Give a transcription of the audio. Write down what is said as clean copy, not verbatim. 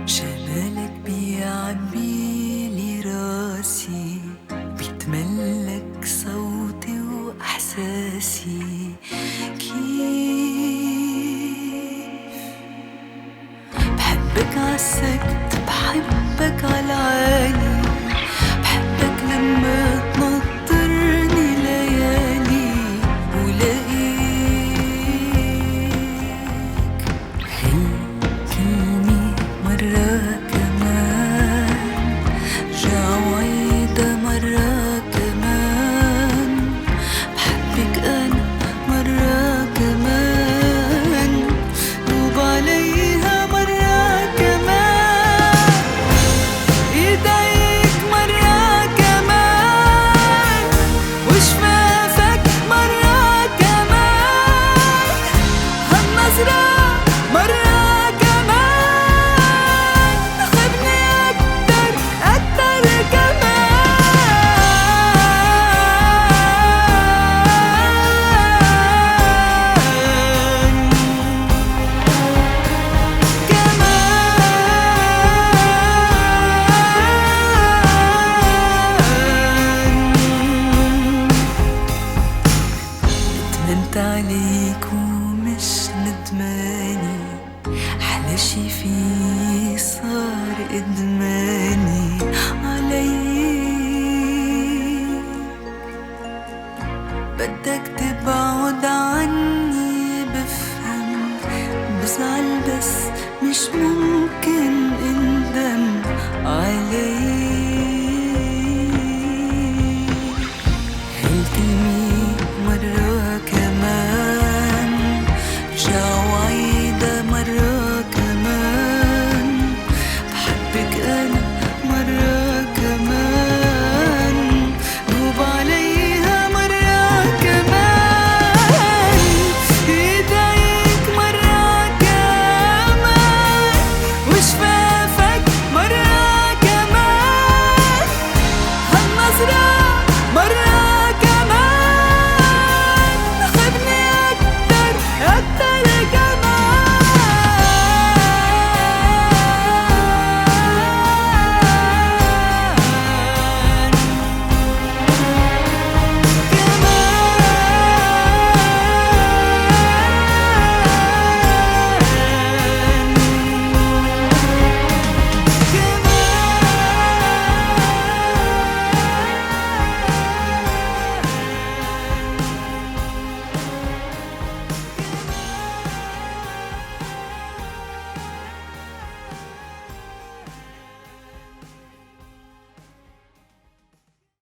جمالك بيعبيلي راسي، بيتملك صوتي وإحساسي. كيف بحبك عالسكت، بحبك عالعالي، بحبك لما تنطرني ليالي ولاقيك. هالكلمة مرة كمان رجع وعيدها مرة كمان، بحبك أنا مرة كمان، دوب عليها مرة كمان. ايديك مرة كمان، وشفافك مرة كمان، هالنظرة مرة كمان، خدني أكتر أكتر ندمنت عليك ومش ندماني، أحلى شي فيه صار إدماني عليك. بدك تبعد عني بفهم، بزعل بس مش ممكن اندم عليك.